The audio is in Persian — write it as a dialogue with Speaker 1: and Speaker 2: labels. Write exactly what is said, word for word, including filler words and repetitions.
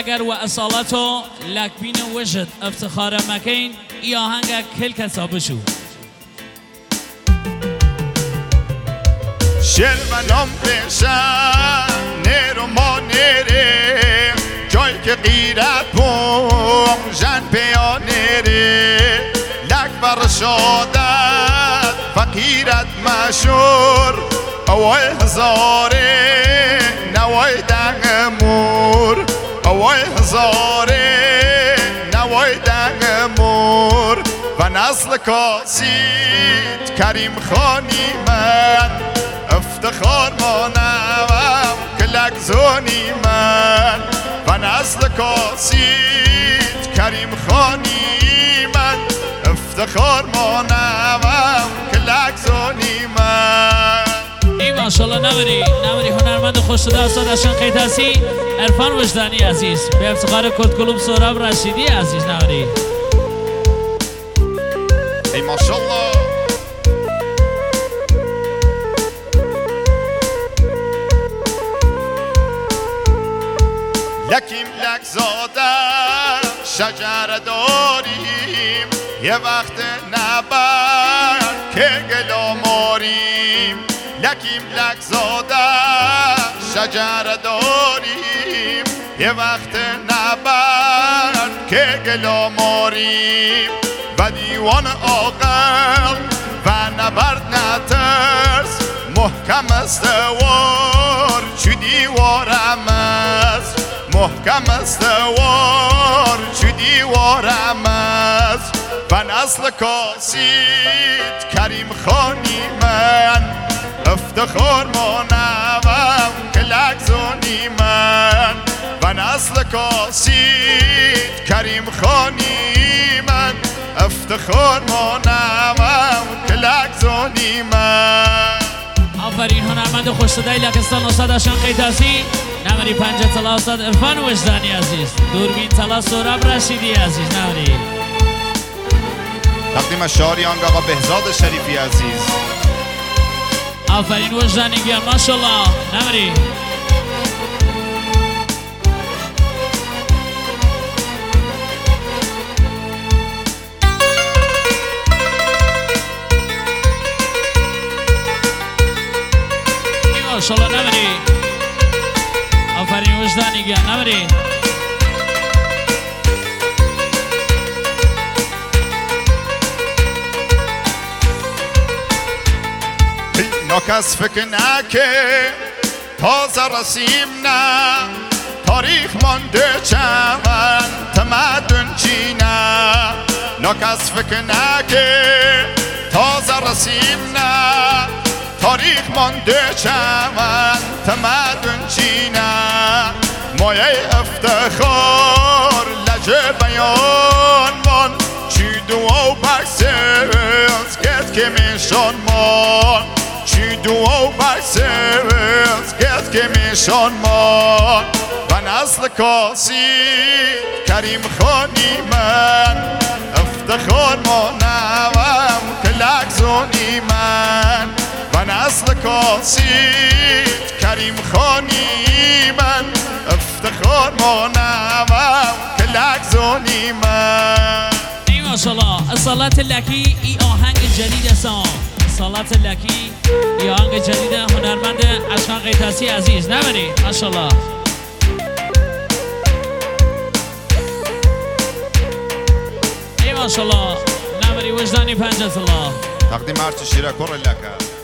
Speaker 1: اگر و اصالت و لکبین وجد افتخار مکین ای آهنگ کل کسا بشو
Speaker 2: شل و نام بشن نیرو ما نیره جای که غیرت بوم جن پیا نیره لک بر شادت فقیرت مشور اوای هزاره نوای دنگمور اوای هزاره نوای دنگمور و نسل کاسید کریم خانی من افتخار مانم کلک زونی من و نسل کاسید کریم خانی من افتخار مانم کلک زونی من
Speaker 1: ای ماشالله نوری نوری هنرمند خوش صدا استاد اشان قیتاسی عرفان وجدانی عزیز به افتخار کلکلوم سهراب رشیدی عزیز نوری
Speaker 2: ای ماشالله لکیم لک زاده شجر داریم یه وقت نبر که گلا ماریم لکیم لک زاده شجر داریم یه وقت نبر که گلا ماریم و دیوان عاقل و نبرد نترس محکم استوار چو دیوارم است محکم استوار چو دیوارم است و نسل کاسید کریم خانی من افتخار مانم کلک زونی من و نسل کاسید کریم خانی من افتخار مانم کلک زونی من
Speaker 1: آفرین هنرمند خوش صدای لکستان استاد اشان قیتاسی نوری پنجه طلا استاد عرفان وجدانی عزیز دوربین طلا سهراب رشیدی عزیز نوری
Speaker 2: تقدیم شاریان آقا بهزاد شریفی عزیز
Speaker 1: آفرین وجدانی گیان ماشالله نوری ماشالله نوری آفرین وجدانی گیان نوری
Speaker 2: ناکس فکر نکه تازه رسیم نه تاریخ مانده چمن تمدن چینه ناکس فکر نکه تازه رسیم نه تاریخ مانده چمن تمدن چینه مایه افتخار لجه بیان من چی دعا و بکسیز گت که میشان من چی دعا و بکسیز گت که میشان من و نسل کاسید کریم خانی من افتخار مانم کلک زونی من و نسل کاسید کریم خانی من افتخار مانم کلک زونی من
Speaker 1: ای ماشالله اصالت لکی ای آهنگ جدید سام اصالت لکی ای آهنگ جدید هنرمند اشان قیتاسی عزیز نبری ماشالله ای ماشالله نبری وجدانی پنجه الله
Speaker 2: تقدیم هرچی شیره کر لکه